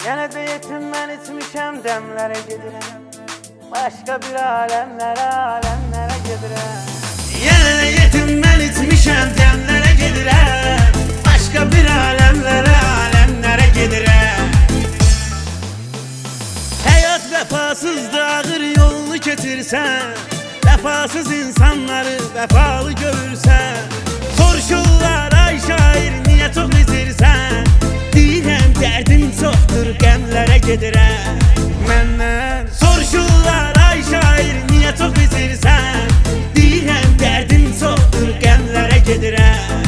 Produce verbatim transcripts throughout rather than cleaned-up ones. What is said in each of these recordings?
Yenə də yetim mən içmişəm, dəmlərə gedirəm. Başqa bir aləmlərə, aləmlərə gedirəm. Yenə də yetim mən içmişəm, dəmlərə gedirəm. Başqa bir aləmlərə, aləmlərə gedirəm. Həyat vəfasızdır, ağır yolunu keçirsən. Vəfasız insanları vəfalı görürsən. Soruşurlar ay şair, niyə çox izirsən? Deyirəm dərdim çoxdur, qəmlərə gedirəm. Məndən soruşurlar ay şair, niyə çox izirsən? Deyirəm dərdim çoxdur, qəmlərə gedirəm.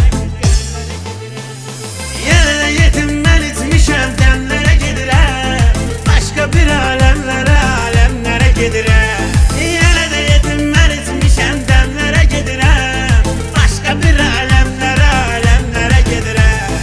Yenə də yetim mən içmişəm, dəmlərə gedirəm. Başqa bir aləmlərə, aləmlərə gedirəm. Yenə də yetim mən içmişəm, dəmlərə gedirəm. Başqa bir aləmlərə, aləmlərə gedirəm.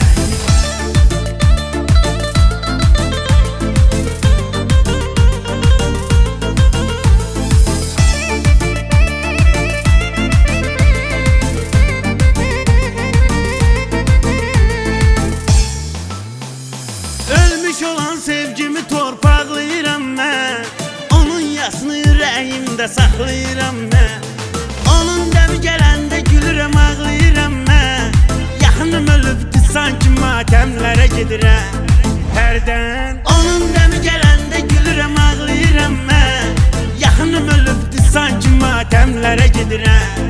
Ölmüş olan sevgimi torpaqlayıram mən. Onun yasını ürəyimdə saxlayıram mən. Onun dəmi gələndə gülürəm, ağlayıram mən. Yaxınım ölübdü, sanki matəmlərə gedirəm. Hərdən onun dəmi gələndə gülürəm, ağlayıram mən. Yaxınım ölübdü, sanki matəmlərə gedirəm.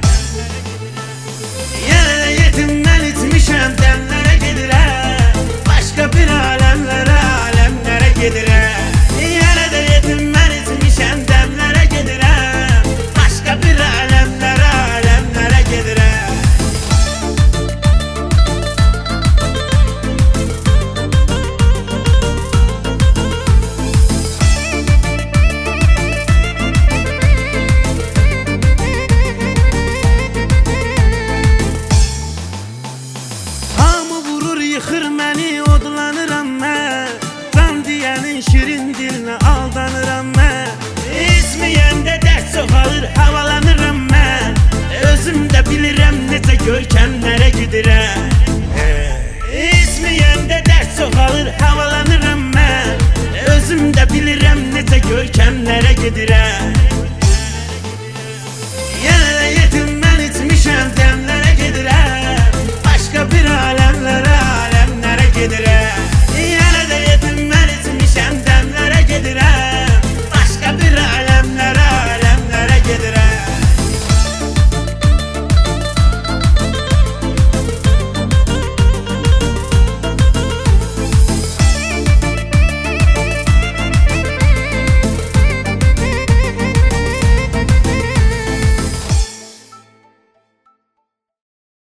Yenə də yetim mən içmişəm, dəmlərə gedirəm. Başqa bir aləmlərə, aləmlərə gedirəm. Yenə də yetim mən içmişəm, dəmlərə gedirəm. Başqa bir aləmlərə, aləmlərə gedirəm. Hamı vurur, yıxır məni, odlanıram mən. Can deyənin şirin dilinə aldanıram mən. İsmiyəndə dərd çoxalır, havalanıram mən. Özüm də bilirəm necə görkəmlərə gedirəm. İsmiyəndə dərd çoxalır, havalanıram mən. Özüm də bilirəm necə görkəmlərə gedirəm.